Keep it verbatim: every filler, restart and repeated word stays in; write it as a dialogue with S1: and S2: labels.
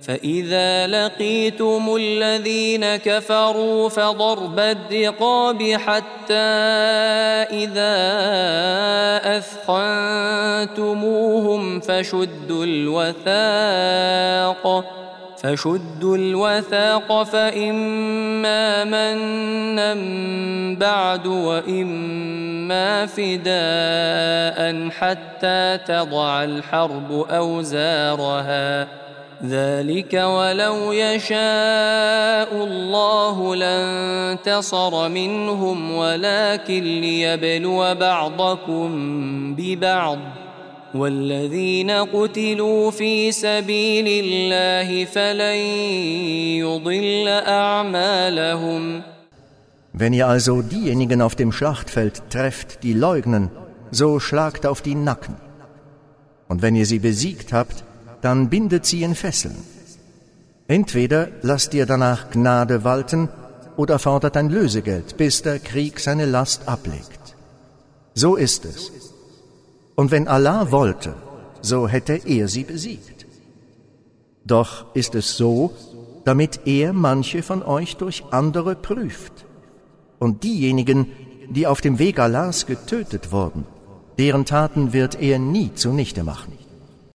S1: فإذا لقيتم الذين كفروا فضرب الرقاب حتى إذا أثخنتموهم فشدوا الوثاق فشدوا الوثاق فإما منا بعد وإما فداء حتى تضع الحرب أوزارها ذلك ولو يشاء الله لانتصر منهم ولكن ليبلو بعضكم ببعض والذين قتلوا في سبيل الله فلن يضل أعمالهم.
S2: Wenn ihr also diejenigen auf dem Schlachtfeld trefft, die leugnen, so schlagt auf die Nacken. Und wenn ihr sie besiegt habt, dann bindet sie in Fesseln. Entweder lasst ihr danach Gnade walten oder fordert ein Lösegeld, bis der Krieg seine Last ablegt. So ist es. Und wenn Allah wollte, so hätte er sie besiegt. Doch ist es so, damit er manche von euch durch andere prüft. Und diejenigen, die auf dem Weg Allahs getötet wurden, deren Taten wird er nie zunichte machen.